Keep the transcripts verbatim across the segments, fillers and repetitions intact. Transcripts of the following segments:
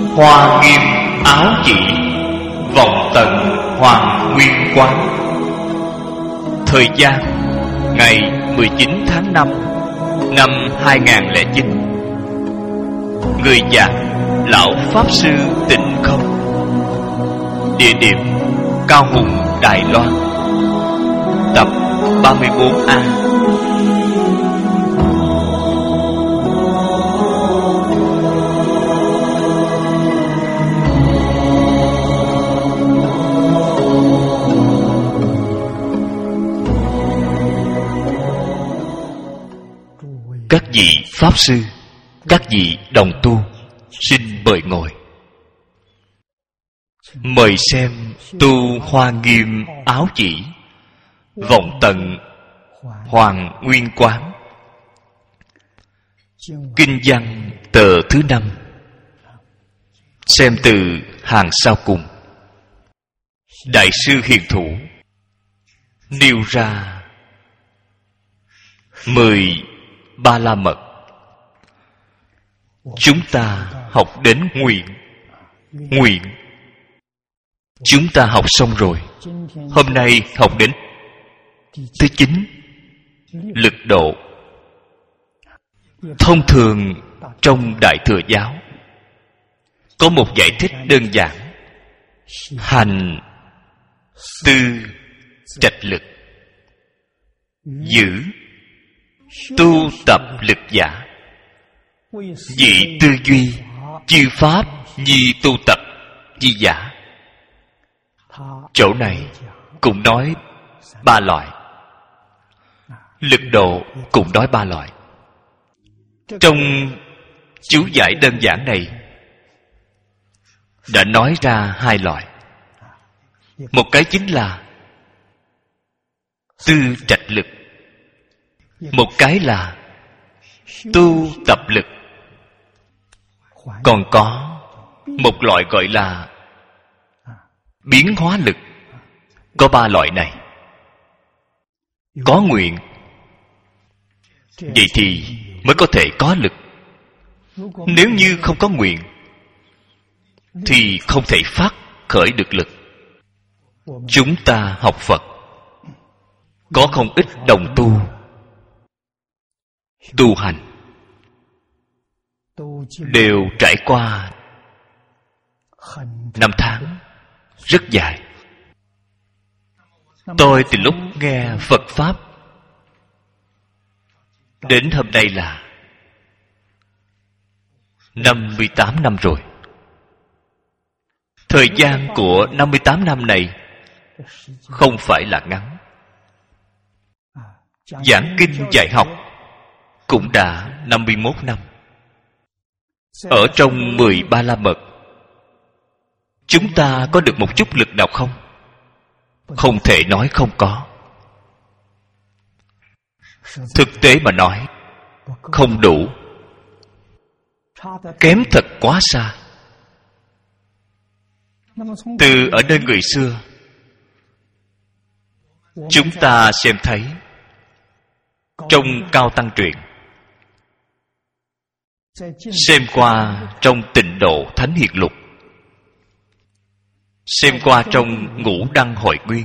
Hoa nghiêm áo chỉ, vọng tận hoàng nguyên quán. Thời gian ngày mười chín tháng năm năm hai nghìn không trăm lẻ chín. Người giảng Lão Pháp Sư Tịnh Không. Địa điểm Cao Hùng, Đài Loan. Tập ba mươi bốn A. Các vị Pháp Sư, các vị đồng tu, xin mời ngồi. Mời xem tu Hoa nghiêm áo chỉ, vọng tận hoàng nguyên quán. Kinh văn tờ thứ năm. Xem từ hàng sau cùng. Đại sư Hiền Thủ nêu ra mười ba la mật. Chúng ta học đến nguyện. Nguyện chúng ta học xong rồi. Hôm nay học đến thứ chín, lực độ. Thông thường trong Đại Thừa Giáo có một giải thích đơn giản: hành tư trạch lực, giữ tu tập lực giả. Vị tư duy chư pháp nhi tu tập chi giả. Chỗ này cũng nói ba loại. Lực độ cũng nói ba loại. Trong chú giải đơn giản này đã nói ra hai loại. Một cái chính là tư trạch lực, một cái là tu tập lực. Còn có một loại gọi là biến hóa lực. Có ba loại này. Có nguyện, vậy thì mới có thể có lực. Nếu như không có nguyện thì không thể phát khởi được lực. Chúng ta học Phật có không ít đồng tu tu hành đều trải qua năm tháng rất dài. Tôi từ lúc nghe Phật Pháp đến hôm nay là năm mươi tám năm rồi. Thời gian của năm mươi tám năm này không phải là ngắn. Giảng kinh dạy học cũng đã năm mươi mốt năm. Ở trong mười ba la mật, chúng ta có được một chút lực nào không? Không thể nói không có. Thực tế mà nói, không đủ. Kém thật quá xa. Từ ở nơi người xưa, chúng ta xem thấy trong Cao Tăng Truyện, xem qua trong Tịnh Độ Thánh Hiền Lục, xem qua trong Ngũ Đăng Hội Nguyên.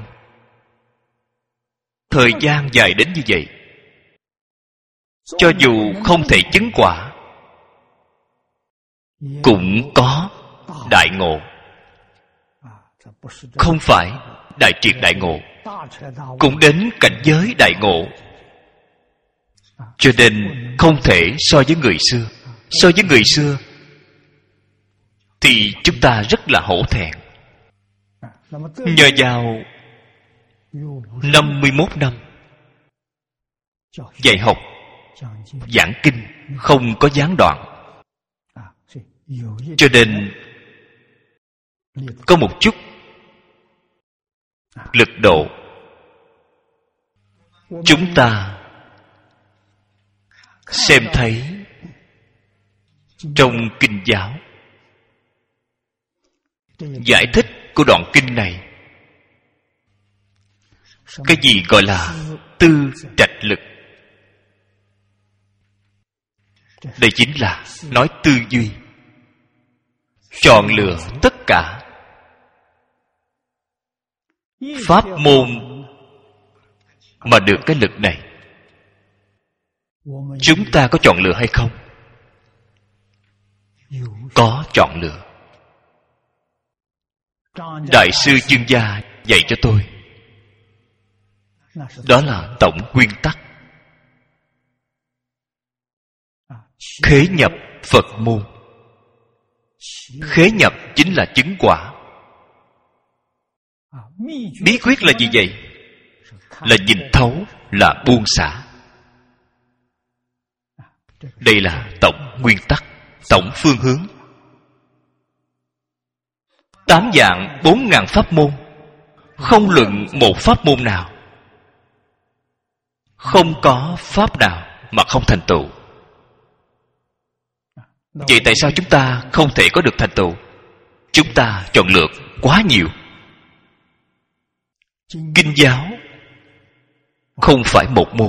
Thời gian dài đến như vậy, cho dù không thể chứng quả, cũng có đại ngộ. Không phải đại triệt đại ngộ, cũng đến cảnh giới đại ngộ. Cho nên không thể so với người xưa. So với người xưa thì chúng ta rất là hổ thẹn. Nhờ vào năm mươi mốt năm dạy học, giảng kinh không có gián đoạn, cho nên có một chút lực độ. Chúng ta xem thấy trong kinh giáo, giải thích của đoạn kinh này, cái gì gọi là tư trạch lực? Đây chính là nói tư duy. chọn lựa tất cả pháp môn mà được cái lực này. Chúng ta có chọn lựa hay không? Có chọn lựa. Đại sư Chương Gia dạy cho tôi, đó là tổng nguyên tắc. Khế nhập Phật môn. Khế nhập chính là chứng quả. Bí quyết là gì vậy? Là nhìn thấu, là buông xả. Đây là tổng nguyên tắc, tổng phương hướng. Tám dạng bốn ngàn pháp môn, không luận một pháp môn nào, không có pháp nào mà không thành tựu. Vậy tại sao chúng ta không thể có được thành tựu? Chúng ta chọn lựa quá nhiều. Kinh giáo không phải một môn,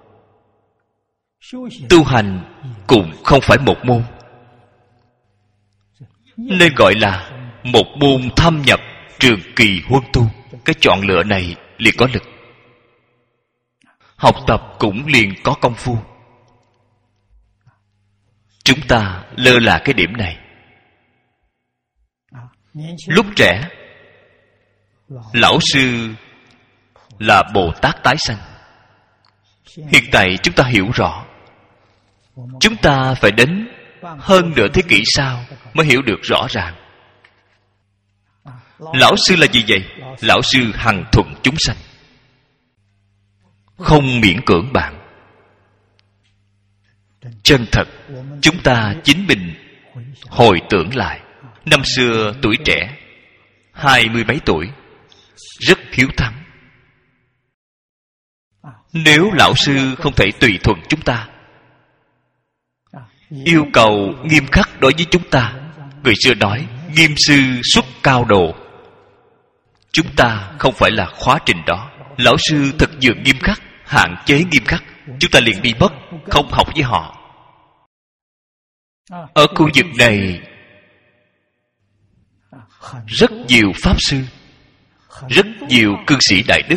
tu hành cũng không phải một môn, nên gọi là một môn thâm nhập trường kỳ huân tu. Cái chọn lựa này liền có lực, học tập cũng liền có công phu. Chúng ta lơ là cái điểm này. Lúc trẻ, lão sư là Bồ Tát tái sanh. Hiện tại chúng ta hiểu rõ, chúng ta phải đến hơn nửa thế kỷ sau mới hiểu được rõ ràng. Lão sư là gì vậy? Lão sư hằng thuận chúng sanh, không miễn cưỡng bạn. Chân thật, chúng ta chính mình hồi tưởng lại, năm xưa tuổi trẻ, hai mươi mấy tuổi, rất hiếu thắng. Nếu lão sư không thể tùy thuận chúng ta, yêu cầu nghiêm khắc đối với chúng ta, người xưa nói nghiêm sư xuất cao độ, chúng ta không phải là khóa trình đó. Lão sư thật dường nghiêm khắc, hạn chế nghiêm khắc, chúng ta liền đi mất, không học với họ. Ở khu vực này rất nhiều pháp sư, rất nhiều cư sĩ đại đức.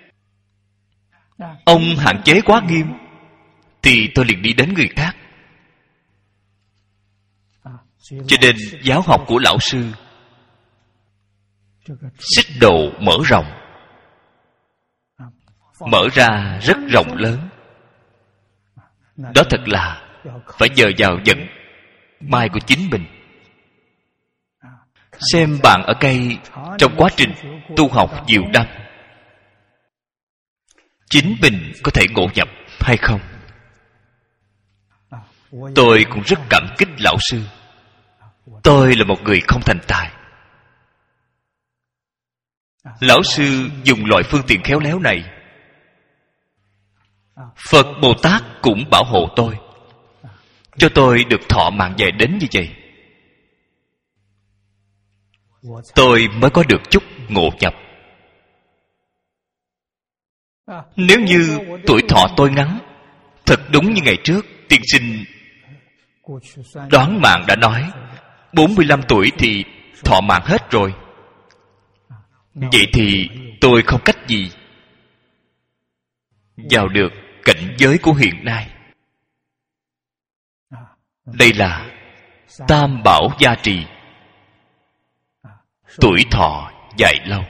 Ông hạn chế quá nghiêm thì tôi liền đi đến người khác. Cho nên giáo học của lão sư xích độ mở rộng, mở ra rất rộng lớn. Đó thật là phải nhờ vào vận may của chính mình. Xem bạn ở đây trong quá trình tu học nhiều năm, chính mình có thể ngộ nhập hay không? Tôi cũng rất cảm kích lão sư. Tôi là một người không thành tài. Lão sư dùng loại phương tiện khéo léo này, Phật Bồ Tát cũng bảo hộ tôi, cho tôi được thọ mạng dài đến như vậy. Tôi mới có được chút ngộ nhập. Nếu như tuổi thọ tôi ngắn, thật đúng như ngày trước tiên sinh đoán mạng đã nói, bốn mươi lăm tuổi thì thọ mạng hết rồi, vậy thì tôi không cách gì vào được cảnh giới của hiện nay. Đây là tam bảo gia trì, tuổi thọ dài lâu.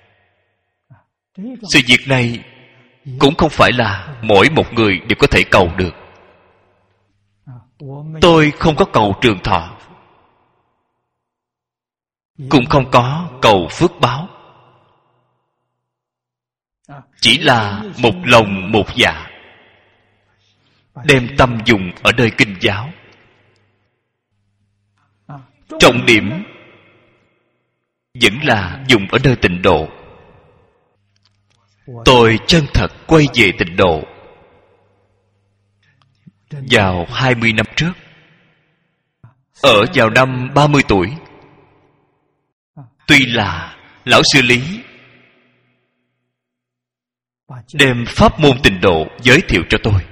Sự việc này cũng không phải là mỗi một người đều có thể cầu được. Tôi không có cầu trường thọ, cũng không có cầu phước báo, chỉ là một lòng một dạ đem tâm dùng ở nơi kinh giáo. Trọng điểm vẫn là dùng ở nơi tịnh độ. Tôi chân thật quay về tịnh độ vào hai mươi năm trước. Ở vào năm ba mươi tuổi, tuy là lão sư Lý đem pháp môn tịnh độ giới thiệu cho tôi,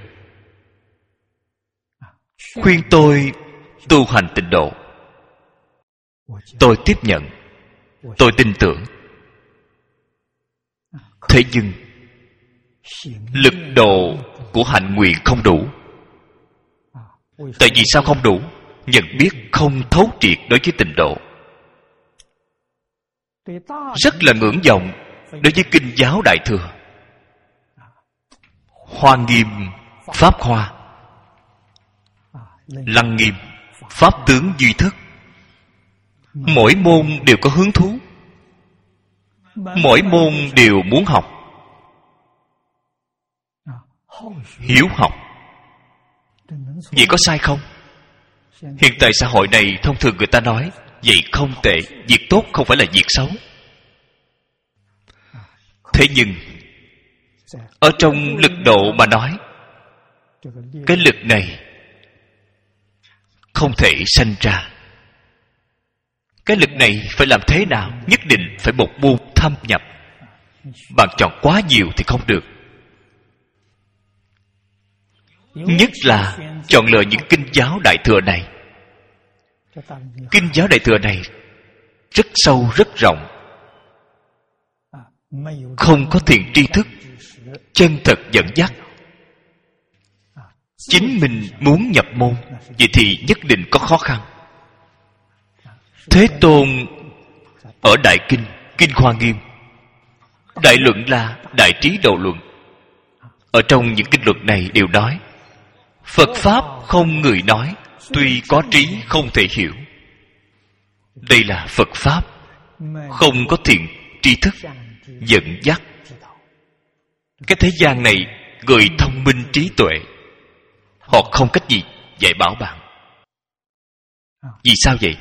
khuyên tôi tu hành tịnh độ, tôi tiếp nhận, tôi tin tưởng. Thế nhưng lực độ của hạnh nguyện không đủ. Tại vì sao không đủ? Nhận biết không thấu triệt đối với tịnh độ. Rất là ngưỡng vọng đối với kinh giáo Đại Thừa. Hoa Nghiêm Pháp Hoa, Lăng Nghiêm Pháp Tướng Duy Thức. Mỗi môn đều có hứng thú, mỗi môn đều muốn học, hiếu học. Vậy có sai không? Hiện tại xã hội này thông thường người ta nói vậy không tệ, việc tốt không phải là việc xấu. Thế nhưng ở trong lực độ mà nói, cái lực này không thể sanh ra. Cái lực này phải làm thế nào? Nhất định phải một môn thâm nhập. Bạn chọn quá nhiều thì không được. Nhất là chọn lựa những kinh giáo Đại Thừa này. Kinh giáo Đại Thừa này rất sâu, rất rộng, không có thiện tri thức chân thật dẫn dắt. Chính mình muốn nhập môn, vậy thì nhất định có khó khăn. Thế Tôn ở Đại Kinh, Kinh Hoa Nghiêm, đại luận là Đại Trí Độ Luận. Ở trong những kinh luận này đều nói Phật Pháp không người nói, tuy có trí không thể hiểu. Đây là Phật Pháp không có thiện tri thức dẫn dắt. Cái thế gian này, người thông minh trí tuệ, họ không cách gì dạy bảo bạn. Vì sao vậy?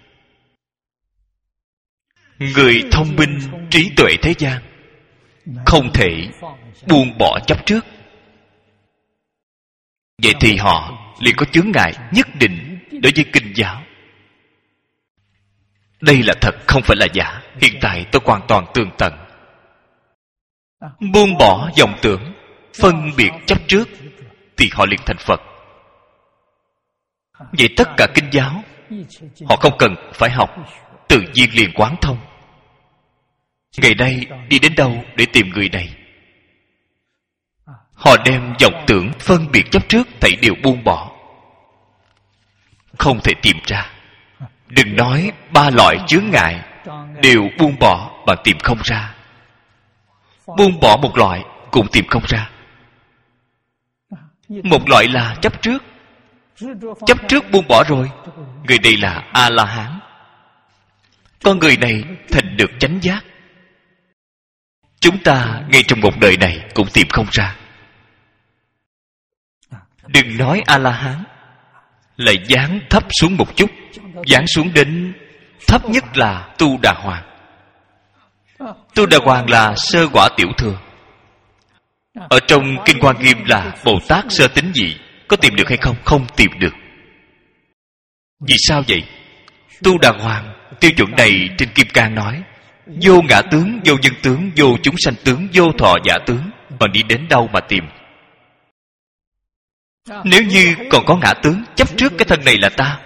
Người thông minh trí tuệ thế gian không thể buông bỏ chấp trước. Vậy thì họ liền có chướng ngại nhất định đối với kinh giáo. Đây là thật, không phải là giả. Hiện tại tôi hoàn toàn tường tận. Buông bỏ vọng tưởng, phân biệt chấp trước, thì họ liền thành Phật. Vậy tất cả kinh giáo họ không cần phải học, tự nhiên liền quán thông. Ngày nay đi đến đâu để tìm người này? Họ đem vọng tưởng, phân biệt chấp trước thảy đều buông bỏ, không thể tìm ra. Đừng nói ba loại chướng ngại đều buông bỏ, bạn tìm không ra. Buông bỏ một loại cũng tìm không ra. Một loại là chấp trước. Chấp trước buông bỏ rồi, người này là A-la-hán. Con người này thành được chánh giác. Chúng ta ngay trong một đời này cũng tìm không ra. Đừng nói A-la-hán, lại giáng thấp xuống một chút, giáng xuống đến thấp nhất là Tu Đà Hoàng. Tu Đà Hoàng là sơ quả tiểu thừa. Ở trong Kinh Hoa Nghiêm là Bồ Tát sơ tín vị. Có tìm được hay không? Không tìm được. Vì sao vậy? Tu Đà Hoàng tiêu chuẩn này trên Kim Cang nói vô ngã tướng, vô nhân tướng, vô chúng sanh tướng, vô thọ giả tướng. Bạn đi đến đâu mà tìm? Nếu như còn có ngã tướng, chấp trước cái thân này là ta,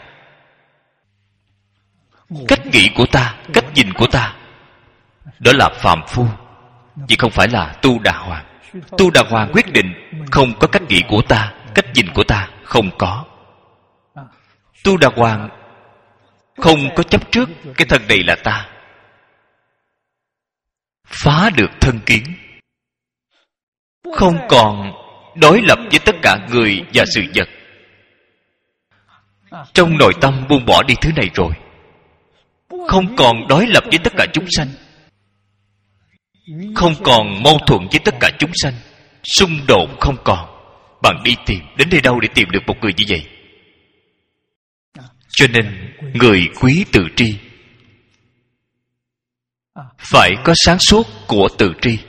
cách nghĩ của ta, cách nhìn của ta, đó là phàm phu, chứ không phải là Tu Đà Hoàng. Tu Đà Hoàng quyết định không có cách nghĩ của ta, cách nhìn của ta không có. Tu Đà Hoàng không có chấp trước cái thân này là ta, phá được thân kiến, không còn đối lập với tất cả người và sự vật. Trong nội tâm buông bỏ đi thứ này rồi, không còn đối lập với tất cả chúng sanh, không còn mâu thuẫn với tất cả chúng sanh, xung đột không còn. Bạn đi tìm, đến đây đâu để tìm được một người như vậy? Cho nên người quý tự tri, phải có sáng suốt của tự tri.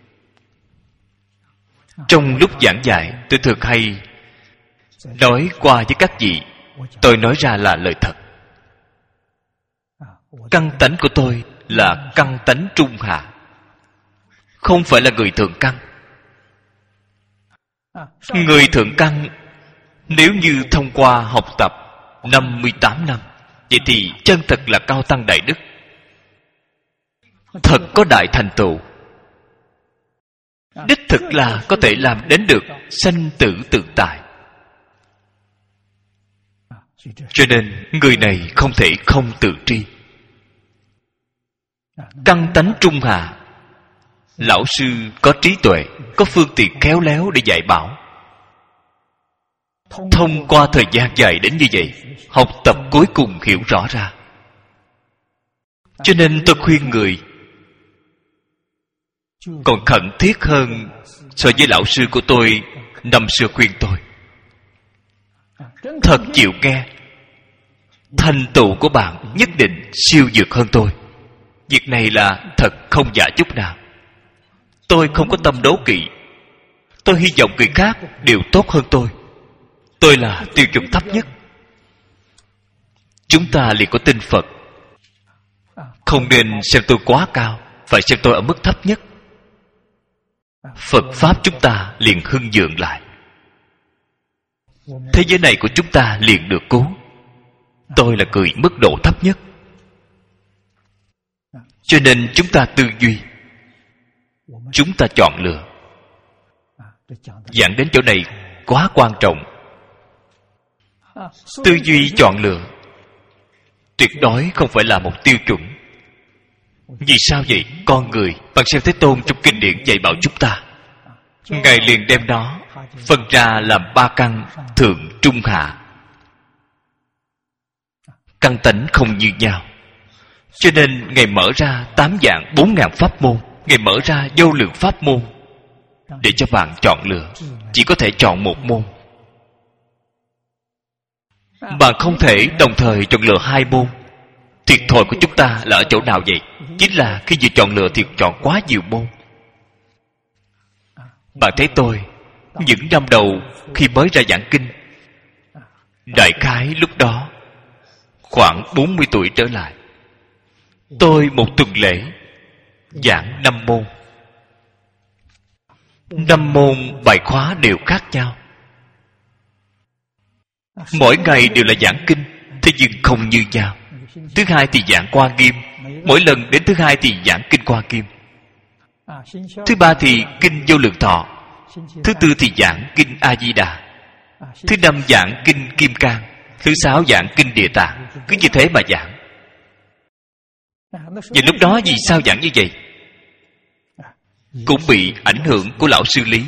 Trong lúc giảng dạy, tôi thường hay nói qua với các vị, tôi nói ra là lời thật. Căn tánh của tôi là căn tánh trung hạ, không phải là người thượng căn. Người thượng căn nếu như thông qua học tập năm mươi tám năm, Vậy thì chân thật là cao tăng đại đức, thật có đại thành tựu, đích thực là có thể làm đến được sanh tử tự tại. Cho nên người này không thể không tự tri. Căn tánh trung hà, lão sư có trí tuệ, có phương tiện khéo léo để dạy bảo. Thông qua thời gian dài đến như vậy, học tập cuối cùng hiểu rõ ra. Cho nên tôi khuyên người còn khẩn thiết hơn so với lão sư của tôi năm xưa khuyên tôi. Thật chịu nghe, thành tựu của bạn nhất định siêu vượt hơn tôi. Việc này là thật không giả chút nào. Tôi không có tâm đố kỵ. Tôi hy vọng người khác đều tốt hơn tôi. Tôi là tiêu chuẩn thấp nhất. Chúng ta liền có tin Phật. Không nên xem tôi quá cao, phải xem tôi ở mức thấp nhất. Phật Pháp chúng ta liền hưng vượng lại. Thế giới này của chúng ta liền được cứu. Tôi là người mức độ thấp nhất. Cho nên chúng ta tư duy, chúng ta chọn lựa. Giảng đến chỗ này quá quan trọng. Tư duy chọn lựa tuyệt đối không phải là một tiêu chuẩn. Vì sao vậy? Con người, bằng xem Thế Tôn trong kinh điển dạy bảo chúng ta, Ngài liền đem nó phân ra làm ba căn thượng trung hạ. Căn tánh không như nhau. Cho nên Ngài mở ra tám dạng bốn ngàn pháp môn, Ngài mở ra vô lượng pháp môn để cho bạn chọn lựa. Chỉ có thể chọn một môn. Bạn không thể đồng thời chọn lựa hai môn. Thiệt thòi của chúng ta là ở chỗ nào vậy? Chính là khi vừa chọn lựa thì chọn quá nhiều môn. Bạn thấy tôi những năm đầu khi mới ra giảng kinh, đại khái lúc đó khoảng bốn mươi tuổi trở lại, tôi một tuần lễ giảng năm môn. Năm môn bài khóa đều khác nhau. Mỗi ngày đều là giảng kinh, thế nhưng không như nhau. Thứ hai thì giảng Hoa Nghiêm, mỗi lần đến thứ hai thì giảng kinh Hoa Nghiêm. Thứ ba thì kinh Vô Lượng Thọ. Thứ tư thì giảng kinh A Di Đà. Thứ năm giảng kinh Kim Cang. Thứ sáu giảng kinh Địa Tạng. Cứ như thế mà giảng. Và lúc đó vì sao giảng như vậy? Cũng bị ảnh hưởng của lão sư Lý.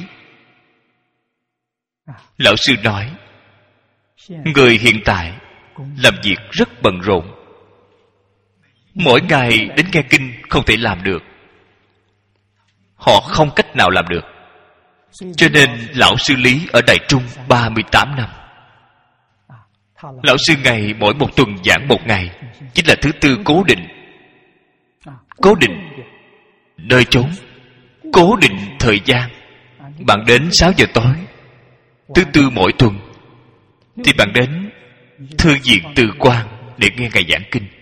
Lão sư nói, người hiện tại làm việc rất bận rộn, mỗi ngày đến nghe kinh không thể làm được. Họ không cách nào làm được. Cho nên lão sư Lý ở Đại Trung ba mươi tám năm. Lão sư Ngài mỗi một tuần giảng một ngày, chính là thứ tư cố định. Cố định nơi chốn, cố định thời gian. Bạn đến sáu giờ tối thứ tư mỗi tuần, thì bạn đến thư viện Từ Quang để nghe Ngài giảng kinh.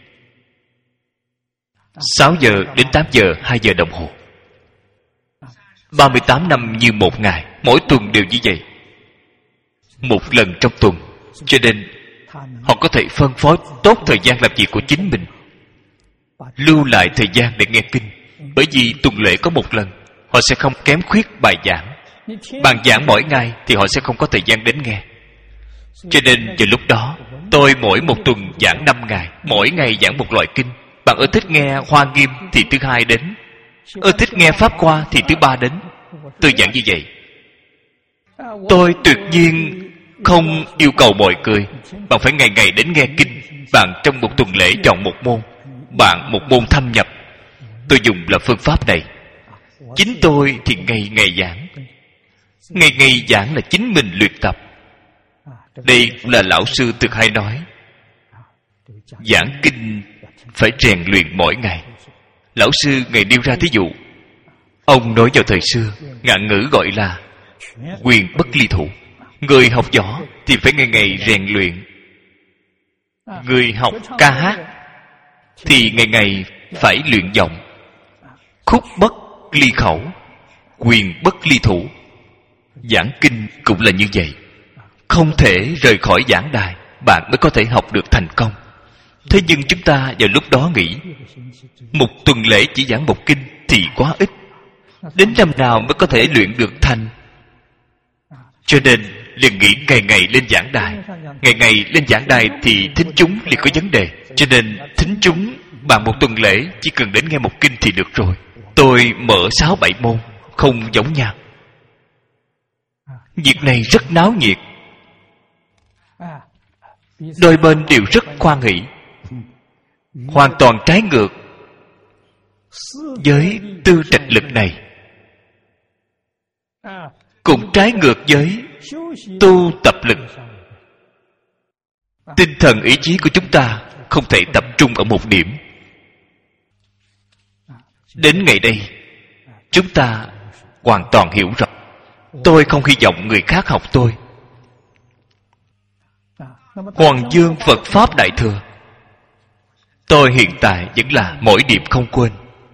Sáu giờ đến tám giờ, hai giờ đồng hồ. Ba mươi tám năm như một ngày, mỗi tuần đều như vậy, một lần trong tuần. Cho nên họ có thể phân phối tốt thời gian làm việc của chính mình, lưu lại thời gian để nghe kinh. Bởi vì tuần lễ có một lần, họ sẽ không kém khuyết bài giảng. Bạn giảng mỗi ngày thì họ sẽ không có thời gian đến nghe. Cho nên vào lúc đó, tôi mỗi một tuần giảng năm ngày, mỗi ngày giảng một loại kinh. Bạn ưa thích nghe Hoa Nghiêm thì thứ hai đến, ưa thích nghe Pháp Hoa thì thứ ba đến. Tôi giảng như vậy. Tôi tuyệt nhiên không yêu cầu mọi người bạn phải ngày ngày đến nghe kinh. Bạn trong một tuần lễ chọn một môn, bạn một môn thâm nhập. Tôi dùng là phương pháp này. Chính tôi thì ngày ngày giảng. Ngày ngày giảng là chính mình luyện tập. Đây cũng là lão sư thực hay nói, giảng kinh phải rèn luyện mỗi ngày. Lão sư Ngài nêu ra thí dụ. Ông nói vào thời xưa, ngạn ngữ gọi là quyền bất ly thủ. Người học võ thì phải ngày ngày rèn luyện. Người học ca hát thì ngày ngày phải luyện giọng. Khúc bất ly khẩu, quyền bất ly thủ. Giảng kinh cũng là như vậy. Không thể rời khỏi giảng đài, bạn mới có thể học được thành công. Thế nhưng chúng ta vào lúc đó nghĩ một tuần lễ chỉ giảng một kinh thì quá ít, đến năm nào mới có thể luyện được thành. Cho nên liền nghĩ ngày ngày lên giảng đài. Ngày ngày lên giảng đài thì thính chúng liền có vấn đề. Cho nên thính chúng bàn một tuần lễ chỉ cần đến nghe một kinh thì được rồi. Tôi mở sáu bảy môn, không giống nhau. Việc này rất náo nhiệt, đôi bên đều rất khoan hỷ, hoàn toàn trái ngược với tư trạch lực này, cũng trái ngược với tu tập lực. Tinh thần ý chí của chúng ta không thể tập trung ở một điểm. Đến ngày đây chúng ta hoàn toàn hiểu rõ. Tôi không hy vọng người khác học tôi. Hoàng Dương Phật Pháp Đại Thừa, tôi hiện tại vẫn là mỗi điểm không quên.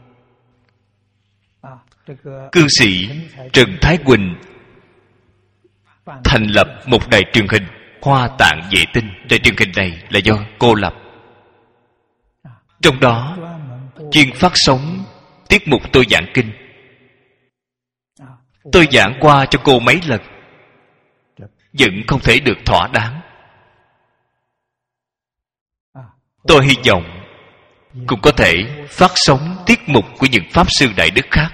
Cư sĩ Trần Thái Quỳnh thành lập một đài truyền hình Hoa Tạng Vệ Tinh. Đài truyền hình này là do cô lập. Trong đó chuyên phát sóng tiết mục tôi giảng kinh. Tôi giảng qua cho cô mấy lần, vẫn không thể được thỏa đáng. Tôi hy vọng cũng có thể phát sóng tiết mục của những Pháp Sư Đại Đức khác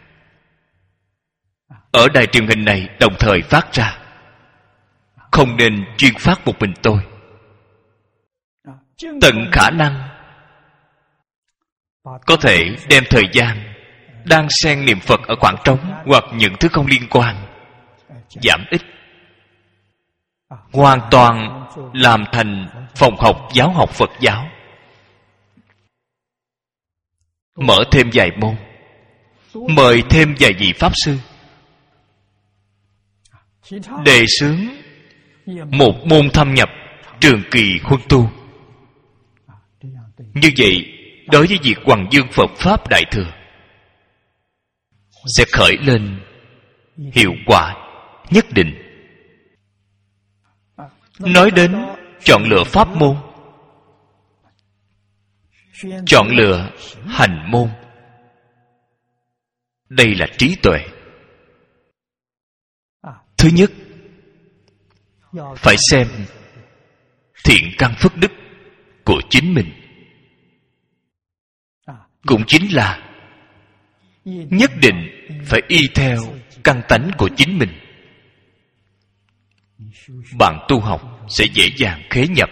ở đài truyền hình này đồng thời phát ra. Không nên chuyên phát một mình tôi. Tận khả năng có thể đem thời gian đang xen niệm Phật ở khoảng trống hoặc những thứ không liên quan giảm ít, hoàn toàn làm thành phòng học giáo học Phật giáo. Mở thêm vài môn, mời thêm vài vị Pháp Sư, đề xướng một môn thâm nhập trường kỳ huân tu. Như vậy, đối với việc Hoàng Dương Phật Pháp Đại Thừa sẽ khởi lên hiệu quả nhất định. Nói đến chọn lựa pháp môn, chọn lựa hành môn, đây là trí tuệ. Thứ nhất, phải xem thiện căn phước đức của chính mình, cũng chính là nhất định phải y theo căn tánh của chính mình. Bạn tu học sẽ dễ dàng khế nhập.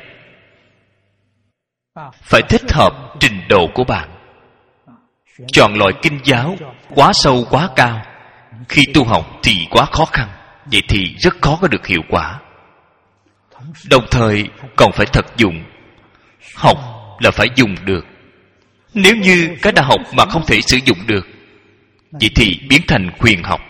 Phải thích hợp trình độ của bạn. Chọn loại kinh giáo quá sâu quá cao, khi tu học thì quá khó khăn, vậy thì rất khó có được hiệu quả. Đồng thời còn phải thật dụng. Học là phải dùng được. Nếu như cái đã học mà không thể sử dụng được, vậy thì biến thành huyền học.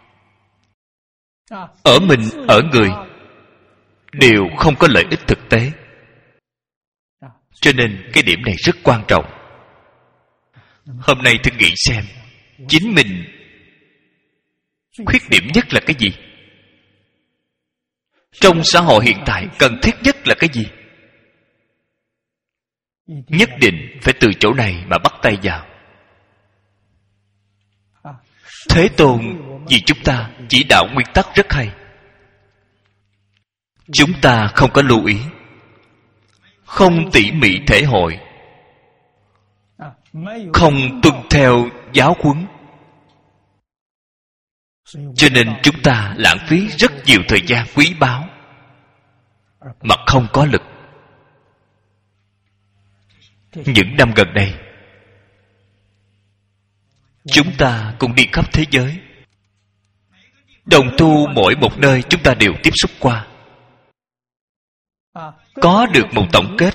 Ở mình, ở người đều không có lợi ích thực tế. Cho nên cái điểm này rất quan trọng. Hôm nay thử nghĩ xem, chính mình khuyết điểm nhất là cái gì? Trong xã hội hiện tại cần thiết nhất là cái gì? Nhất định phải từ chỗ này mà bắt tay vào. Thế Tôn vì chúng ta chỉ đạo nguyên tắc rất hay. Chúng ta không có lưu ý, không tỉ mỉ thể hội, không tuân theo giáo huấn, cho nên chúng ta lãng phí rất nhiều thời gian quý báu mà không có lực. Những năm gần đây, chúng ta cũng đi khắp thế giới. Đồng tu mỗi một nơi chúng ta đều tiếp xúc qua, có được một tổng kết,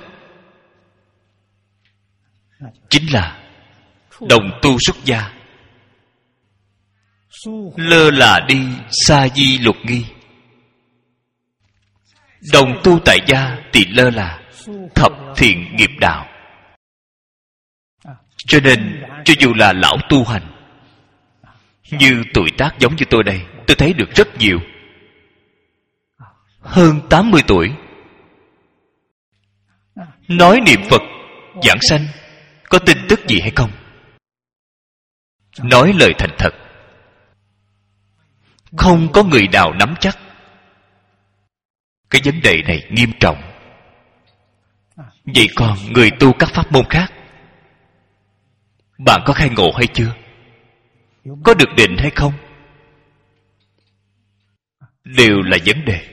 chính là đồng tu xuất gia lơ là đi sa di luật nghi, đồng tu tại gia thì lơ là thập thiện nghiệp đạo. Cho nên cho dù là lão tu hành, như tuổi tác giống như tôi đây, tôi thấy được rất nhiều hơn tám mươi tuổi nói niệm Phật giảng sanh có tin tức gì hay không? Nói lời thành thật, không có người nào nắm chắc. Cái vấn đề này nghiêm trọng. Vậy còn người tu các pháp môn khác, bạn có khai ngộ hay chưa? Có được định hay không? Đều là vấn đề.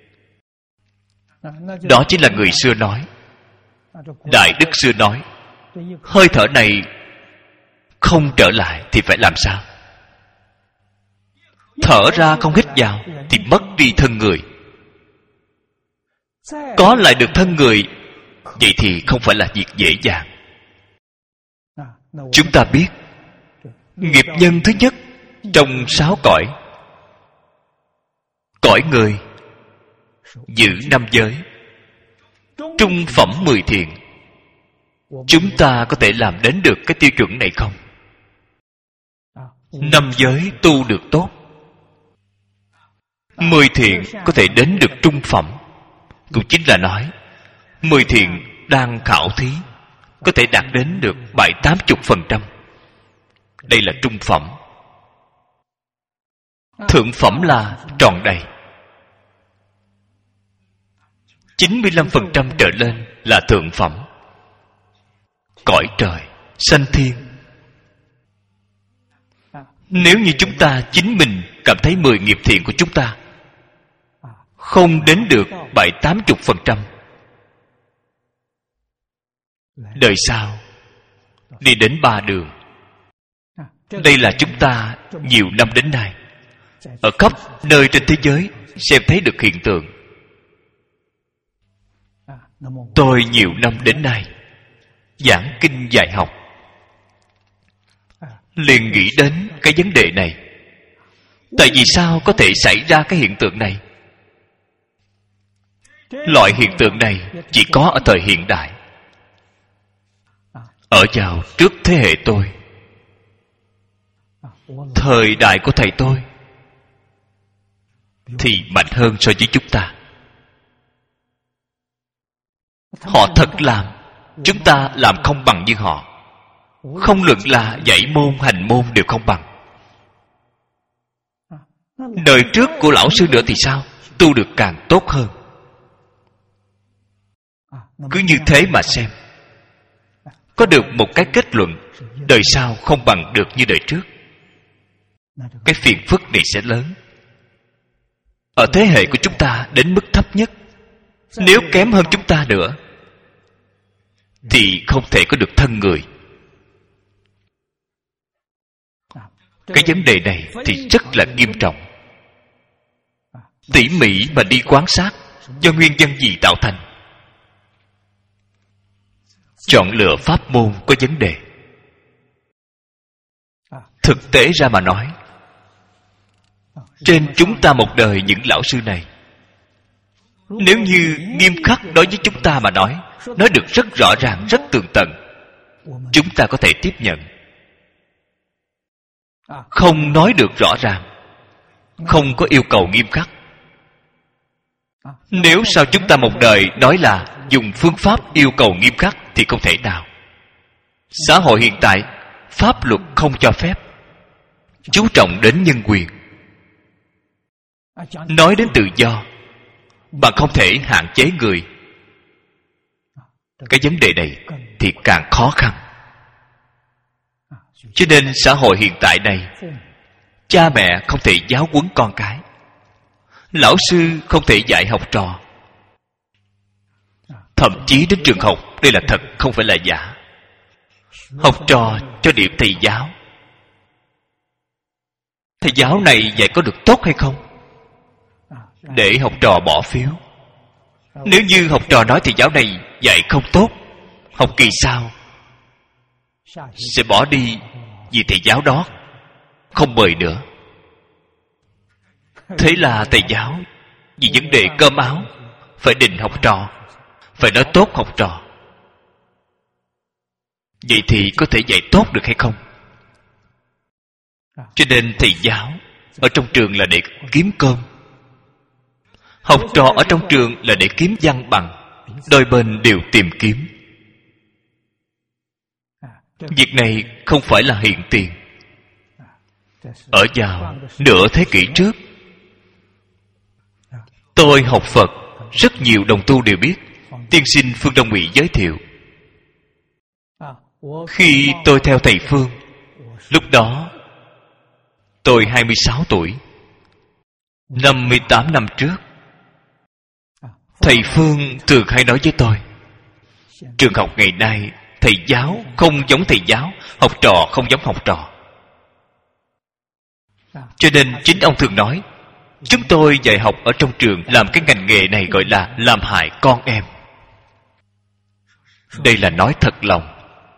Đó chính là người xưa nói. Đại đức xưa nói, hơi thở này không trở lại thì phải làm sao? Thở ra không hít vào thì mất đi thân người. Có lại được thân người, vậy thì không phải là việc dễ dàng. Chúng ta biết, nghiệp nhân thứ nhất trong sáu cõi, cõi người giữ năm giới, trung phẩm mười thiện. Chúng ta có thể làm đến được cái tiêu chuẩn này không? Năm giới tu được tốt, mười thiện có thể đến được trung phẩm. Cũng chính là nói mười thiện đang khảo thí, có thể đạt đến được bảy tám chục phần trăm. Đây là trung phẩm. Thượng phẩm là tròn đầy. Chín mươi lăm phần trăm trở lên là thượng phẩm. Cõi trời, sanh thiên. Nếu như chúng ta chính mình cảm thấy mười nghiệp thiện của chúng ta không đến được bảy tám chục phần trăm, đời sau đi đến ba đường. Đây là chúng ta nhiều năm đến nay ở khắp nơi trên thế giới xem thấy được hiện tượng. Tôi nhiều năm đến nay giảng kinh dạy học, liền nghĩ đến cái vấn đề này. Tại vì sao có thể xảy ra cái hiện tượng này? Loại hiện tượng này chỉ có ở thời hiện đại. Ở vào trước thế hệ tôi, thời đại của thầy tôi thì mạnh hơn so với chúng ta. Họ thật làm, chúng ta làm không bằng như họ. Không luận là dạy môn hành môn đều không bằng. Đời trước của lão sư nữa thì sao? Tu được càng tốt hơn. Cứ như thế mà xem, có được một cái kết luận đời sau không bằng được như đời trước. Cái phiền phức này sẽ lớn. Ở thế hệ của chúng ta đến mức thấp nhất, nếu kém hơn chúng ta nữa thì không thể có được thân người. Cái vấn đề này thì rất là nghiêm trọng. Tỉ mỉ mà đi quan sát do nguyên nhân gì tạo thành. Chọn lựa pháp môn có vấn đề. Thực tế ra mà nói, trên chúng ta một đời những lão sư này, nếu như nghiêm khắc đối với chúng ta mà nói, nói được rất rõ ràng, rất tường tận, chúng ta có thể tiếp nhận. Không nói được rõ ràng, không có yêu cầu nghiêm khắc, nếu sau chúng ta một đời nói là dùng phương pháp yêu cầu nghiêm khắc thì không thể nào. Xã hội hiện tại pháp luật không cho phép, chú trọng đến nhân quyền. Nói đến tự do, bạn không thể hạn chế người. Cái vấn đề này thì càng khó khăn. Cho nên xã hội hiện tại này, cha mẹ không thể giáo huấn con cái, lão sư không thể dạy học trò. Thậm chí đến trường học, đây là thật không phải là giả. Học trò cho điểm thầy giáo. Thầy giáo này dạy có được tốt hay không? Để học trò bỏ phiếu. Nếu như học trò nói thầy giáo này dạy không tốt, học kỳ sau sẽ bỏ đi vì thầy giáo đó không mời nữa. Thế là thầy giáo vì vấn đề cơm áo phải đình học trò, phải nói tốt học trò. Vậy thì có thể dạy tốt được hay không? Cho nên thầy giáo ở trong trường là để kiếm cơm, học trò ở trong trường là để kiếm văn bằng, đôi bên đều tìm kiếm. Việc này không phải là hiện tiền. Ở vào nửa thế kỷ trước, tôi học Phật, rất nhiều đồng tu đều biết. Tiên sinh Phương Đông Mỹ giới thiệu. Khi tôi theo thầy Phương, lúc đó tôi hai mươi sáu tuổi. Năm mươi tám năm trước, thầy Phương thường hay nói với tôi, trường học ngày nay thầy giáo không giống thầy giáo, học trò không giống học trò. Cho nên chính ông thường nói, chúng tôi dạy học ở trong trường làm cái ngành nghề này gọi là làm hại con em. Đây là nói thật lòng.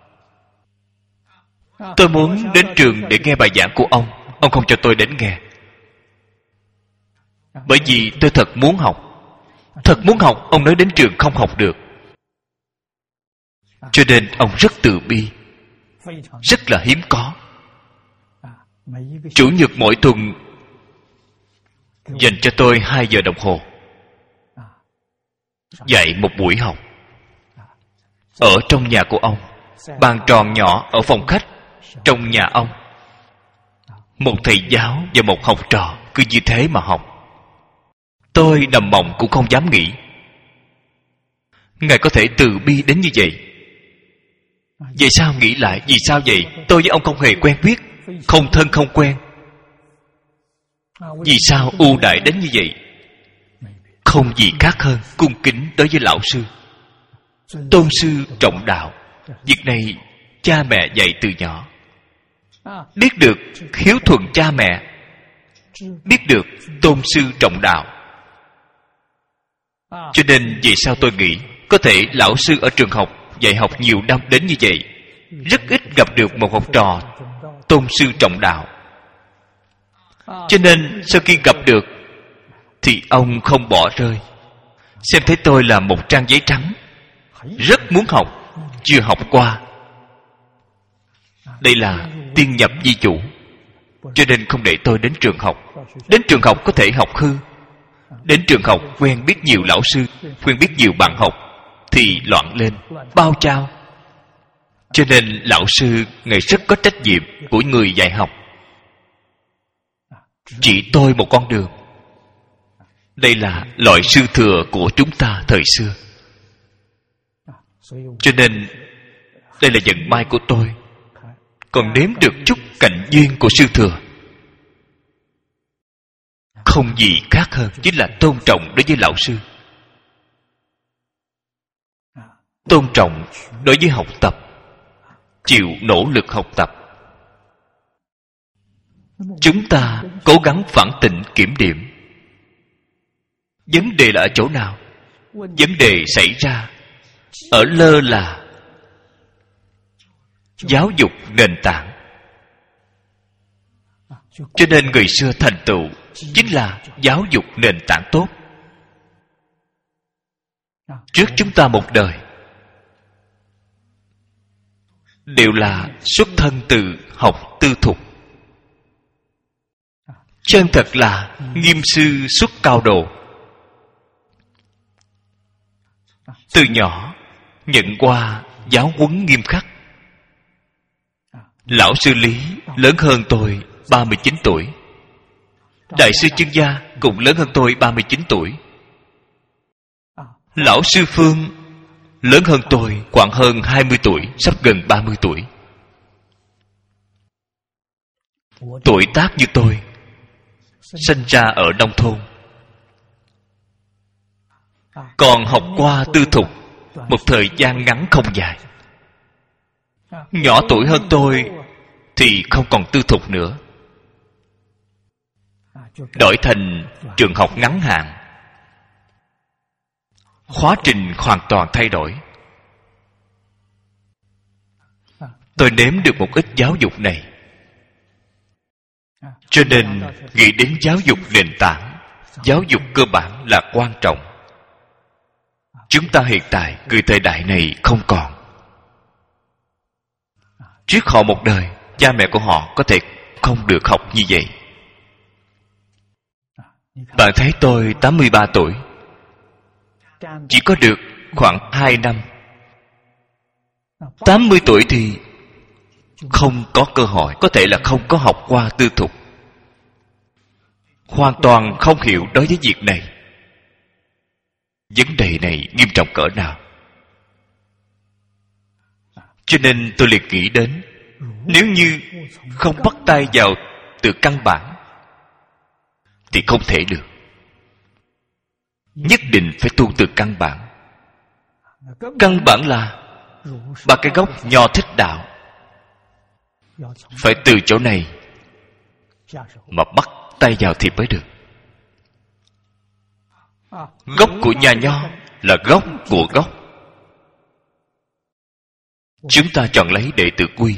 Tôi muốn đến trường để nghe bài giảng của ông, ông không cho tôi đến nghe. Bởi vì tôi thật muốn học. Thật muốn học, ông nói đến trường không học được. Cho nên ông rất từ bi, rất là hiếm có. Chủ nhật mỗi tuần dành cho tôi hai giờ đồng hồ, dạy một buổi học. Ở trong nhà của ông, bàn tròn nhỏ ở phòng khách trong nhà ông, một thầy giáo và một học trò cứ như thế mà học. Tôi nằm mộng cũng không dám nghĩ Ngài có thể từ bi đến như vậy. Vậy sao nghĩ lại, vì sao vậy? Tôi với ông không hề quen biết, không thân không quen. Vì sao ưu đại đến như vậy? Không gì khác hơn cung kính đối với lão sư. Tôn sư trọng đạo. Việc này cha mẹ dạy từ nhỏ. Biết được hiếu thuận cha mẹ, biết được tôn sư trọng đạo. Cho nên vì sao tôi nghĩ có thể lão sư ở trường học dạy học nhiều năm đến như vậy, rất ít gặp được một học trò tôn sư trọng đạo. Cho nên sau khi gặp được thì ông không bỏ rơi. Xem thấy tôi là một trang giấy trắng, rất muốn học, chưa học qua. Đây là tiên nhập di chủ. Cho nên không để tôi đến trường học. Đến trường học có thể học hư. Đến trường học quen biết nhiều lão sư, quen biết nhiều bạn học, thì loạn lên, bao trao. Cho nên lão sư Ngài rất có trách nhiệm của người dạy học, chỉ tôi một con đường. Đây là loại sư thừa của chúng ta thời xưa. Cho nên đây là vận may của tôi, còn nếm được chút cảnh duyên của sư thừa. Không gì khác hơn chính là tôn trọng đối với lão sư, tôn trọng đối với học tập, chịu nỗ lực học tập. Chúng ta cố gắng phản tỉnh kiểm điểm. Vấn đề là ở chỗ nào? Vấn đề xảy ra ở lơ là giáo dục nền tảng. Cho nên người xưa thành tựu chính là giáo dục nền tảng tốt. Trước chúng ta một đời đều là xuất thân từ học tư thục. Chân thật là nghiêm sư xuất cao đồ. Từ nhỏ nhận qua giáo huấn nghiêm khắc. Lão sư Lý lớn hơn tôi ba mươi chín tuổi. Đại sư Chân Gia cũng lớn hơn tôi ba mươi chín tuổi. Lão sư Phương lớn hơn tôi khoảng hơn hai mươi tuổi, sắp gần ba mươi tuổi. Tuổi tác như tôi, sinh ra ở nông thôn, còn học qua tư thục một thời gian ngắn không dài. Nhỏ tuổi hơn tôi thì không còn tư thục nữa, đổi thành trường học ngắn hạn. Khóa trình hoàn toàn thay đổi. Tôi nếm được một ít giáo dục này. Cho nên nghĩ đến giáo dục nền tảng, giáo dục cơ bản là quan trọng. Chúng ta hiện tại người thời đại này không còn. Trước họ một đời, cha mẹ của họ có thể không được học như vậy. Bạn thấy tôi tám mươi ba tuổi, chỉ có được khoảng hai năm. Tám mươi tuổi thì không có cơ hội, có thể là không có học qua tư thục, hoàn toàn không hiểu đối với việc này. Vấn đề này nghiêm trọng cỡ nào. Cho nên tôi liệt nghĩ đến, nếu như không bắt tay vào từ căn bản thì không thể được. Nhất định phải tu từ căn bản. Căn bản là ba cái gốc Nho Thích Đạo, phải từ chỗ này mà bắt tay vào thì mới được. Gốc của nhà Nho là gốc của gốc. Chúng ta chọn lấy đệ tử quy.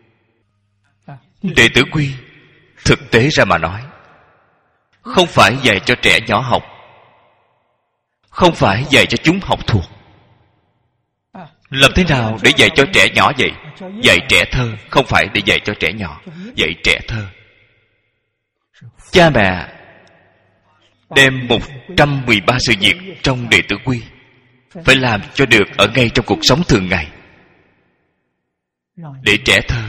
Đệ tử quy thực tế ra mà nói, không phải dạy cho trẻ nhỏ học, không phải dạy cho chúng học thuộc. Làm thế nào để dạy cho trẻ nhỏ vậy? Dạy trẻ thơ, không phải để dạy cho trẻ nhỏ. Dạy trẻ thơ, cha mẹ đem một trăm mười ba sự việc trong đệ tử quy phải làm cho được ở ngay trong cuộc sống thường ngày, để trẻ thơ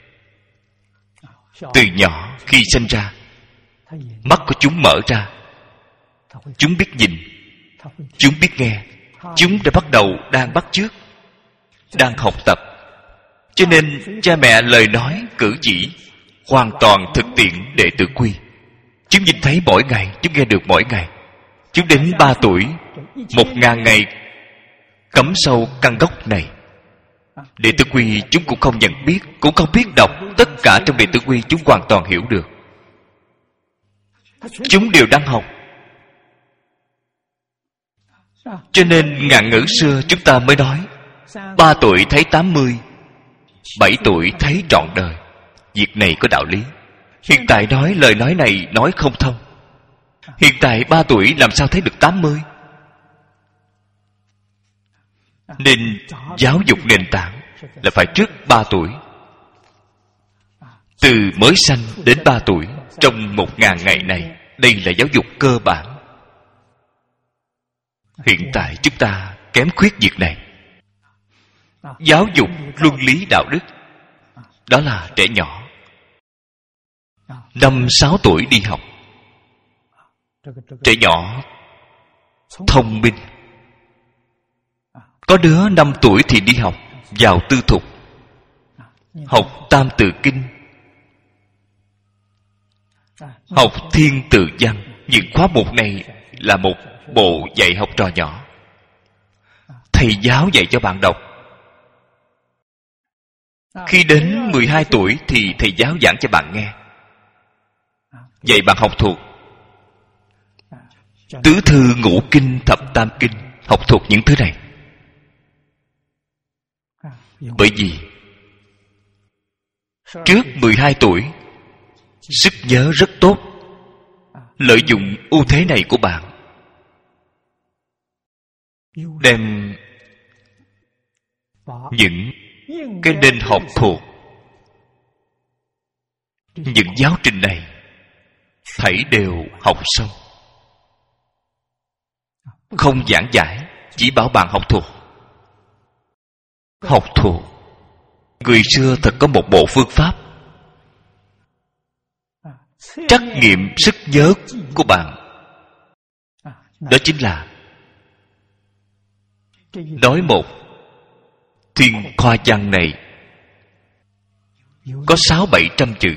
từ nhỏ khi sinh ra, mắt của chúng mở ra, chúng biết nhìn, chúng biết nghe, chúng đã bắt đầu đang bắt chước, đang học tập. Cho nên cha mẹ lời nói cử chỉ hoàn toàn thực tiễn đệ tử quy. Chúng nhìn thấy mỗi ngày, chúng nghe được mỗi ngày. Chúng đến ba tuổi, một ngàn ngày cắm sâu căn gốc này. Đệ tử quy chúng cũng không nhận biết, cũng không biết đọc. Tất cả trong đệ tử quy chúng hoàn toàn hiểu được. Chúng đều đang học. Cho nên ngạn ngữ xưa chúng ta mới nói, ba tuổi thấy tám mươi, bảy tuổi thấy trọn đời. Việc này có đạo lý. Hiện tại nói lời nói này nói không thông. Hiện tại ba tuổi làm sao thấy được tám mươi? Nên giáo dục nền tảng là phải trước ba tuổi. Từ mới sanh đến ba tuổi, trong một ngàn ngày này, đây là giáo dục cơ bản. Hiện tại chúng ta kém khuyết việc này. Giáo dục luân lý đạo đức, đó là trẻ nhỏ năm sáu tuổi đi học. Trẻ nhỏ thông minh. Có đứa năm tuổi thì đi học, vào tư thục, học tam tự kinh, học thiên tự văn. Những khóa mục này là một bộ dạy học trò nhỏ. Thầy giáo dạy cho bạn đọc. Khi đến mười hai tuổi thì thầy giáo giảng cho bạn nghe, dạy bạn học thuộc tứ thư ngũ kinh thập tam kinh, học thuộc những thứ này. Bởi vì trước mười hai tuổi sức nhớ rất tốt. Lợi dụng ưu thế này của bạn, đem những cái nên học thuộc, những giáo trình này thảy đều học sâu. Không giảng giải, chỉ bảo bạn học thuộc. Học thuộc, người xưa thật có một bộ phương pháp trắc nghiệm sức nhớ của bạn. Đó chính là nói một thiên khoa văn này có sáu bảy trăm chữ,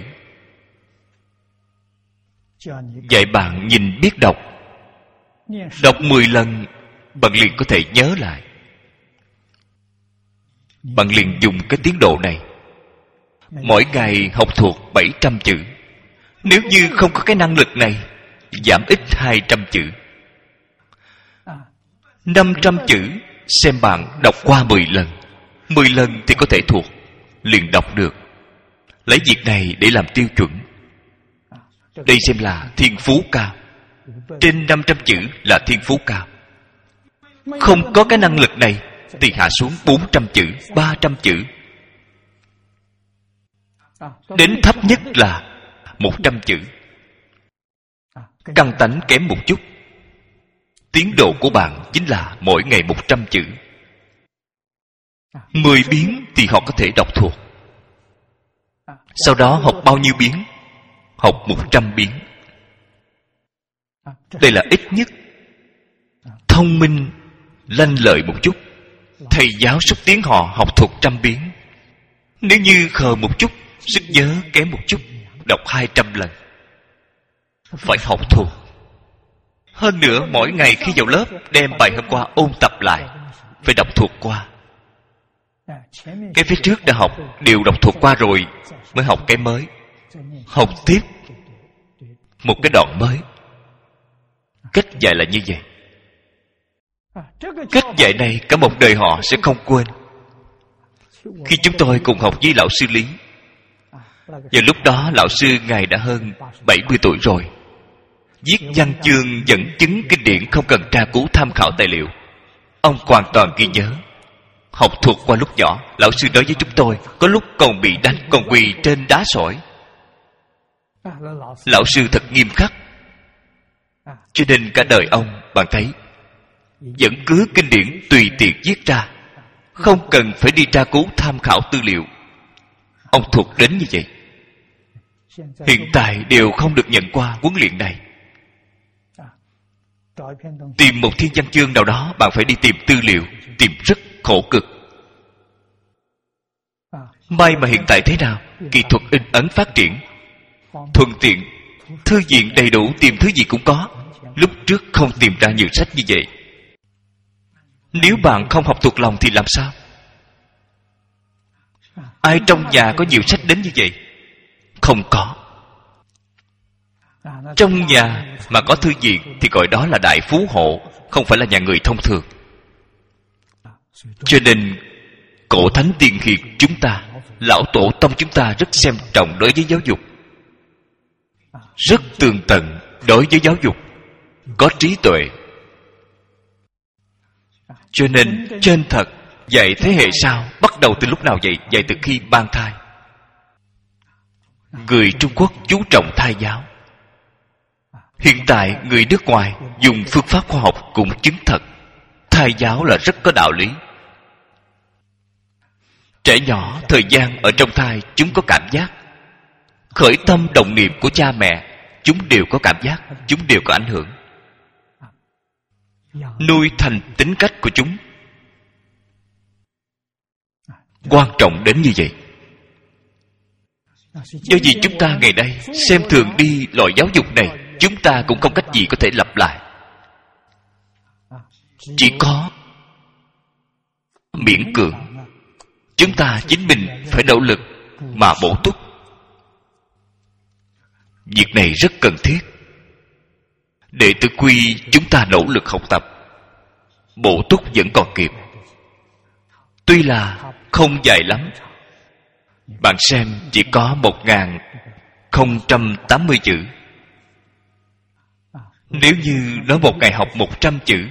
dạy bạn nhìn biết đọc. Đọc mười lần bạn liền có thể nhớ lại. Bạn liền dùng cái tiến độ này, mỗi ngày học thuộc bảy trăm chữ. Nếu như không có cái năng lực này, giảm ít hai trăm chữ, năm trăm chữ. Xem bạn đọc qua mười lần, mười lần thì có thể thuộc, liền đọc được. Lấy việc này để làm tiêu chuẩn. Đây xem là thiên phú cao. Trên năm trăm chữ là thiên phú cao. Không có cái năng lực này thì hạ xuống bốn trăm chữ, ba trăm chữ. Đến thấp nhất là một trăm chữ. Căn tánh kém một chút. Tiến độ của bạn chính là mỗi ngày một trăm chữ. Mười biến thì họ có thể đọc thuộc. Sau đó học bao nhiêu biến? Học một trăm biến. Đây là ít nhất. Thông minh, lanh lợi một chút, thầy giáo xúc tiến họ học thuộc trăm biến. Nếu như khờ một chút, sức nhớ kém một chút, đọc hai trăm lần. Phải học thuộc. Hơn nữa, mỗi ngày khi vào lớp, đem bài hôm qua ôn tập lại, phải đọc thuộc qua. Cái phía trước đã học đều đọc thuộc qua rồi, mới học cái mới. Học tiếp một cái đoạn mới. Cách dạy là như vậy. Cách dạy này cả một đời họ sẽ không quên. Khi chúng tôi cùng học với lão sư Lý, vào lúc đó lão sư ngài đã hơn bảy mươi tuổi rồi. Viết văn chương dẫn chứng kinh điển không cần tra cứu tham khảo tài liệu. Ông hoàn toàn ghi nhớ. Học thuộc qua lúc nhỏ, lão sư nói với chúng tôi, có lúc còn bị đánh, còn quỳ trên đá sỏi. Lão sư thật nghiêm khắc. Cho nên cả đời ông, bạn thấy, vẫn cứ kinh điển tùy tiện viết ra, không cần phải đi tra cứu tham khảo tư liệu. Ông thuộc đến như vậy. Hiện tại đều không được nhận qua huấn luyện này. Tìm một thiên văn chương nào đó, bạn phải đi tìm tư liệu, tìm rất khổ cực. May mà hiện tại thế nào? Kỹ thuật in ấn phát triển, thuận tiện, thư viện đầy đủ, tìm thứ gì cũng có. Lúc trước không tìm ra nhiều sách như vậy. Nếu bạn không học thuộc lòng thì làm sao? Ai trong nhà có nhiều sách đến như vậy? Không có. Trong nhà mà có thư viện thì gọi đó là đại phú hộ, không phải là nhà người thông thường. Cho nên cổ thánh tiên hiền chúng ta, lão tổ tông chúng ta rất xem trọng đối với giáo dục, rất tường tận đối với giáo dục, có trí tuệ. Cho nên trên thật dạy thế hệ sau bắt đầu từ lúc nào vậy? Dạy từ khi mang thai. Người Trung Quốc chú trọng thai giáo. Hiện tại người nước ngoài dùng phương pháp khoa học cũng chứng thật thai giáo là rất có đạo lý. Trẻ nhỏ thời gian ở trong thai, chúng có cảm giác. Khởi tâm động niệm của cha mẹ, chúng đều có cảm giác, chúng đều có ảnh hưởng. Nuôi thành tính cách của chúng. Quan trọng đến như vậy. Do vì chúng ta ngày nay xem thường đi loại giáo dục này, chúng ta cũng không cách gì có thể lặp lại. Chỉ có miễn cưỡng. Chúng ta chính mình phải nỗ lực mà bổ túc. Việc này rất cần thiết. Đệ tử Quy chúng ta nỗ lực học tập, bổ túc vẫn còn kịp. Tuy là không dài lắm. Bạn xem chỉ có một nghìn không trăm tám mươi chữ. Nếu như nói một ngày học một trăm chữ,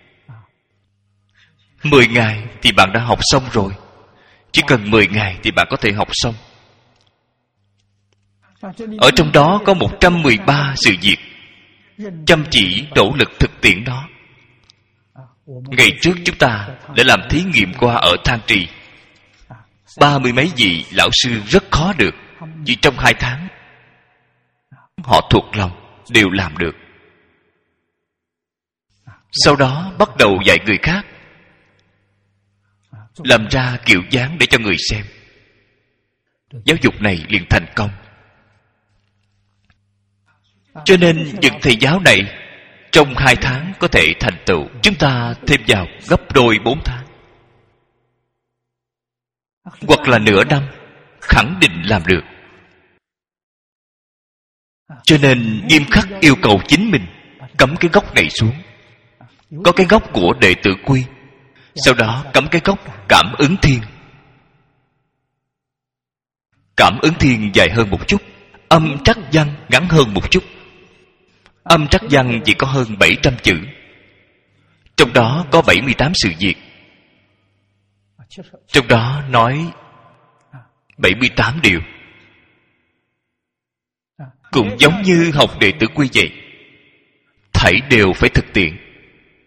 mười ngày thì bạn đã học xong rồi. Chỉ cần mười ngày thì bạn có thể học xong. Ở trong đó có một trăm mười ba sự việc, chăm chỉ nỗ lực thực tiễn đó. Ngày trước chúng ta đã làm thí nghiệm qua ở Thang Trì. Ba mươi mấy vị lão sư rất khó được. Chỉ trong hai tháng họ thuộc lòng, đều làm được. Sau đó bắt đầu dạy người khác, làm ra kiểu dáng để cho người xem. Giáo dục này liền thành công. Cho nên những thầy giáo này trong hai tháng có thể thành tựu. Chúng ta thêm vào gấp đôi bốn tháng, hoặc là nửa năm, khẳng định làm được. Cho nên nghiêm khắc yêu cầu chính mình cấm cái gốc này xuống. Có cái gốc của đệ tử Quy, sau đó cấm cái gốc cảm ứng thiên. Cảm ứng thiên dài hơn một chút, âm trắc văn ngắn hơn một chút. Âm trắc văn chỉ có hơn bảy trăm chữ. Trong đó có bảy mươi tám sự việc. Trong đó nói bảy mươi tám điều. Cũng giống như học đệ tử Quy vậy, thảy đều phải thực tiễn.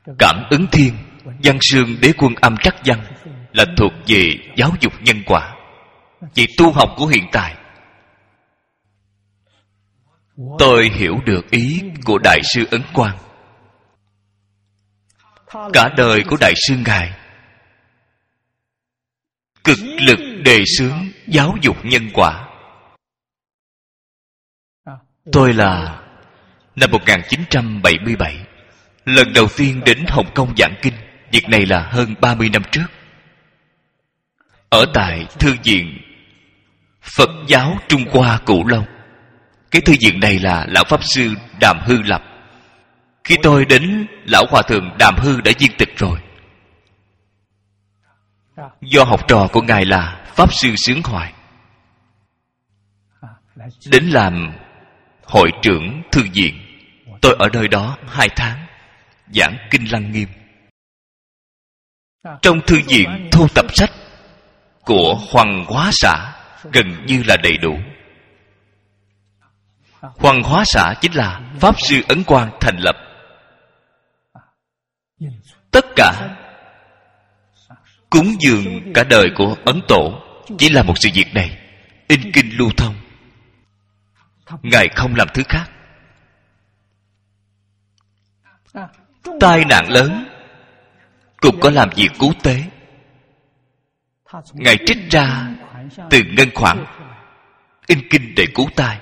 Cảm ứng thiên, Văn Xương Đế Quân Âm Trắc Văn là thuộc về giáo dục nhân quả. Về tu học của hiện tại, tôi hiểu được ý của Đại sư Ấn Quang. Cả đời của Đại sư Ngài cực lực đề xướng giáo dục nhân quả. Tôi là năm một nghìn chín trăm bảy mươi bảy lần đầu tiên đến Hồng Kông giảng kinh. Việc này là hơn ba mươi năm trước, ở tại thư viện Phật giáo Trung Hoa Cửu Long. Cái thư viện này là Lão Pháp Sư Đàm Hư lập. Khi tôi đến, Lão Hòa Thượng Đàm Hư đã viên tịch rồi. Do học trò của Ngài là Pháp Sư Sướng Hoài đến làm hội trưởng thư viện. Tôi ở nơi đó hai tháng giảng kinh Lăng Nghiêm. Trong thư viện thu tập sách của Hoàng Hóa Xã gần như là đầy đủ. Hoàng Hóa Xã chính là Pháp Sư Ấn Quang thành lập. Tất cả cúng dường cả đời của Ấn Tổ chỉ là một sự việc này, in kinh lưu thông. Ngài không làm thứ khác. Tai nạn lớn cũng có làm việc cứu tế. Ngài trích ra từ ngân khoản in kinh để cứu tai.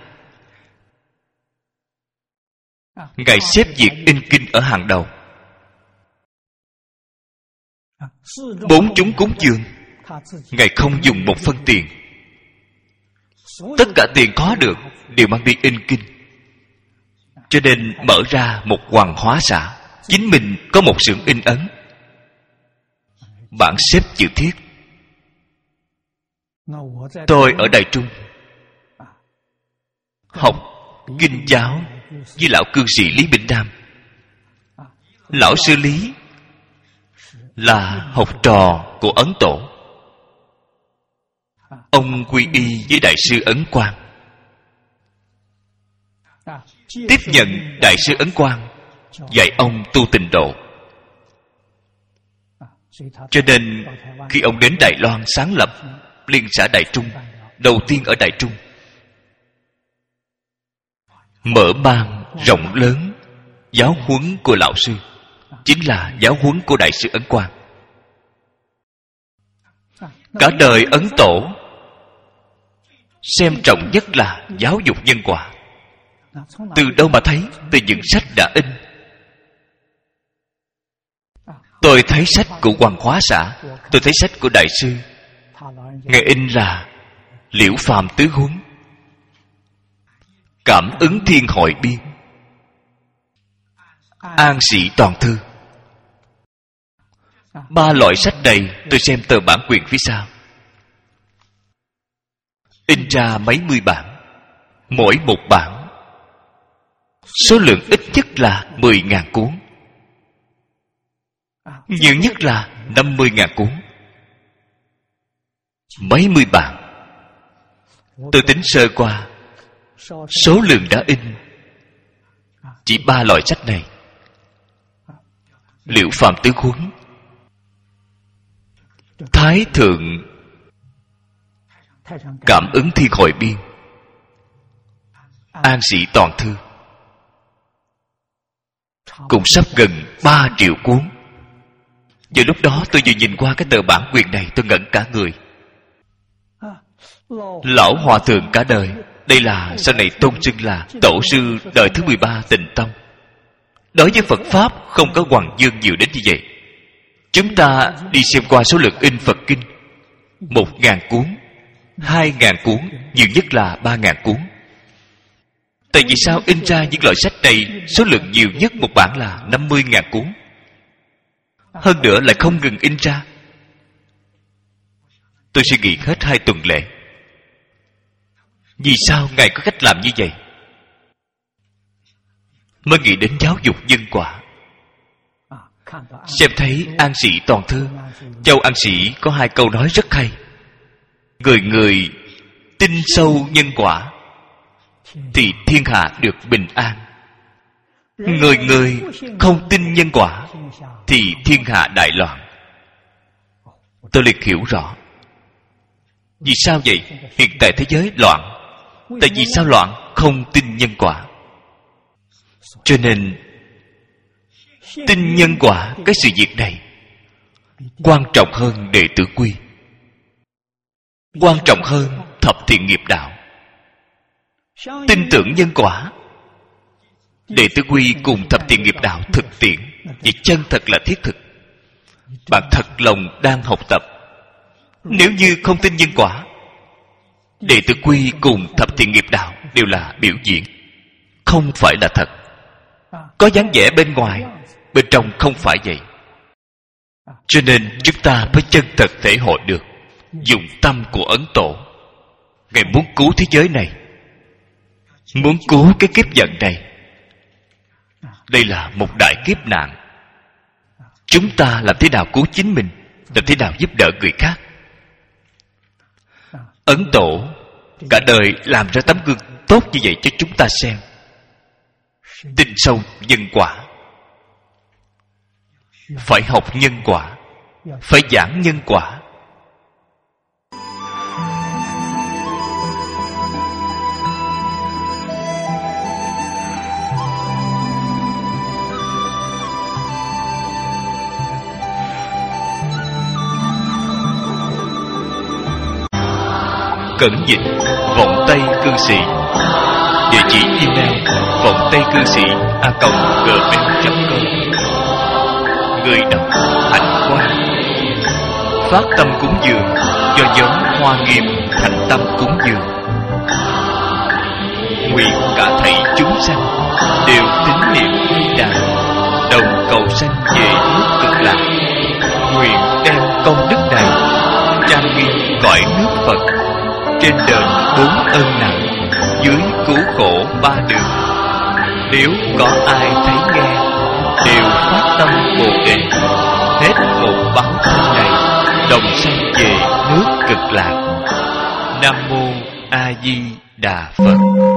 Ngài xếp việc in kinh ở hàng đầu. Bốn chúng cúng dường, Ngài không dùng một phân tiền. Tất cả tiền có được đều mang đi in kinh. Cho nên mở ra một Hoàng Hóa Xã, chính mình có một xưởng in ấn, bản xếp chữ thiết. Tôi ở Đại Trung học kinh giáo với lão cư sĩ Lý Bình Nam. Lão sư Lý là học trò của Ấn Tổ. Ông quy y với Đại sư Ấn Quang, tiếp nhận Đại sư Ấn Quang dạy ông tu tịnh độ. Cho nên khi ông đến Đài Loan sáng lập Liên xã Đại Trung, đầu tiên ở Đại Trung, mở mang rộng lớn giáo huấn của lão sư, chính là giáo huấn của Đại sư Ấn Quang. Cả đời Ấn Tổ xem trọng nhất là giáo dục nhân quả. Từ đâu mà thấy? Từ những sách đã in. Tôi thấy sách của Hoàng Hóa Xã, tôi thấy sách của Đại sư. Ngài in là Liễu Phàm Tứ Huấn, Cảm Ứng Thiên Hội Biên, An Sĩ Toàn Thư. Ba loại sách này tôi xem tờ bản quyền phía sau, in ra mấy mươi bản, mỗi một bản số lượng ít nhất là mười ngàn cuốn, nhiều nhất là năm mươi ngàn cuốn. Mấy mươi bản, tôi tính sơ qua, số lượng đã in chỉ ba loại sách này: Liễu Phàm Tứ Huấn, Thái Thượng Cảm Ứng Thiên Hội Biên, An Sĩ Toàn Thư. Cũng sắp gần ba triệu cuốn. Giờ lúc đó tôi vừa nhìn qua cái tờ bản quyền này, tôi ngẩn cả người. Lão Hòa Thượng cả đời, đây là sau này tôn xưng là tổ sư đời thứ mười ba Tịnh Tông. Đối với Phật Pháp không có hoằng dương nhiều đến như vậy. Chúng ta đi xem qua số lượng in Phật Kinh, một ngàn cuốn, hai ngàn cuốn, nhiều nhất là ba ngàn cuốn. Tại vì sao in ra những loại sách này số lượng nhiều nhất một bản là năm mươi ngàn cuốn, hơn nữa lại không ngừng in ra? Tôi suy nghĩ hết hai tuần lễ, vì sao Ngài có cách làm như vậy? Mới nghĩ đến giáo dục nhân quả. Xem thấy An Sĩ Toàn Thư, Châu An Sĩ có hai câu nói rất hay: người người tin sâu nhân quả thì thiên hạ được bình an. Người người không tin nhân quả thì thiên hạ đại loạn. Tôi liệt hiểu rõ. Vì sao vậy? Hiện tại thế giới loạn. Tại vì sao loạn? Không tin nhân quả. Cho nên tin nhân quả, cái sự việc này quan trọng hơn đệ tử quy, quan trọng hơn thập thiện nghiệp đạo. Tin tưởng nhân quả, đệ tử quy cùng thập thiện nghiệp đạo thực tiễn, vì chân thật là thiết thực. Bạn thật lòng đang học tập. Nếu như không tin nhân quả, đệ tử quy cùng thập thiện nghiệp đạo đều là biểu diễn, không phải là thật. Có dáng vẻ bên ngoài, bên trong không phải vậy. Cho nên chúng ta phải chân thật thể hội được dụng tâm của Ấn Tổ. Ngài muốn cứu thế giới này, muốn cứu cái kiếp vận này. Đây là một đại kiếp nạn. Chúng ta làm thế nào cứu chính mình, làm thế nào giúp đỡ người khác. Ấn Tổ cả đời làm ra tấm gương tốt như vậy cho chúng ta xem. Tin sâu nhân quả, phải học nhân quả, phải giảng nhân quả. Cẩn dịch vọng tây cư sĩ. Địa chỉ email vọng tây cư sĩ a còng gmail chấm com. Người đọc Hạnh Quang. Phát tâm cúng dường do giống Hoa Nghiêm thành tâm cúng dường. Nguyện cả thảy chúng sanh đều tín niệm Di Đà, đồng cầu sanh về nước Cực Lạc. Nguyện đem công đức này trang nghiêm cõi nước Phật, trên đền bốn ân nặng, dưới cứu khổ ba đường. Nếu có ai thấy nghe, đều phát tâm Bồ Đề, hết một báo thân này, đồng sanh về nước Cực Lạc. Nam mô A Di Đà Phật.